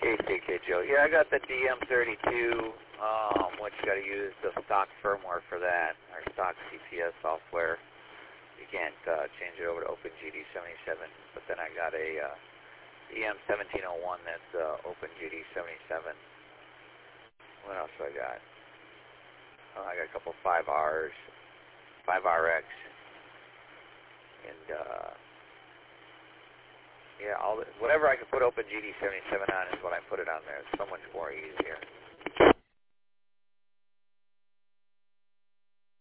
KCK Joe. Yeah, I got the DM32, which you got to use the stock firmware for that, or stock CPS software. You can't change it over to OpenGD77. But then I got a EM1701 that's OpenGD77. What else do I got? Oh, I got a couple 5Rs, 5RX, and yeah, whatever I can put OpenGD77 on is what I put it on there. It's so much more easier.